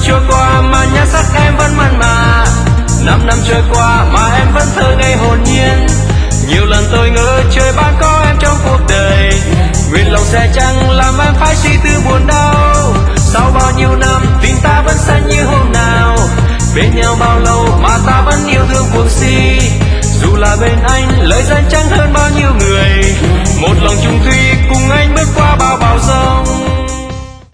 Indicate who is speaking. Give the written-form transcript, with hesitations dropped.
Speaker 1: trôi qua mà nhan sắc em vẫn mặn mà. 5 năm trôi qua mà em vẫn thơ ngây hồn nhiên. Nhiều lần tôi ngỡ trời ban có em trong cuộc đời. Nguyện lòng sẽ chẳng làm em phải suy tư buồn đau. Sau bao nhiêu năm tình ta vẫn xanh như hôm nào. Bên nhau bao lâu mà ta vẫn yêu thương cuồng si. Dù là bên anh lời danh chẳng hơn bao nhiêu người. Một lòng chung thủy cùng anh bước qua bao bão giông.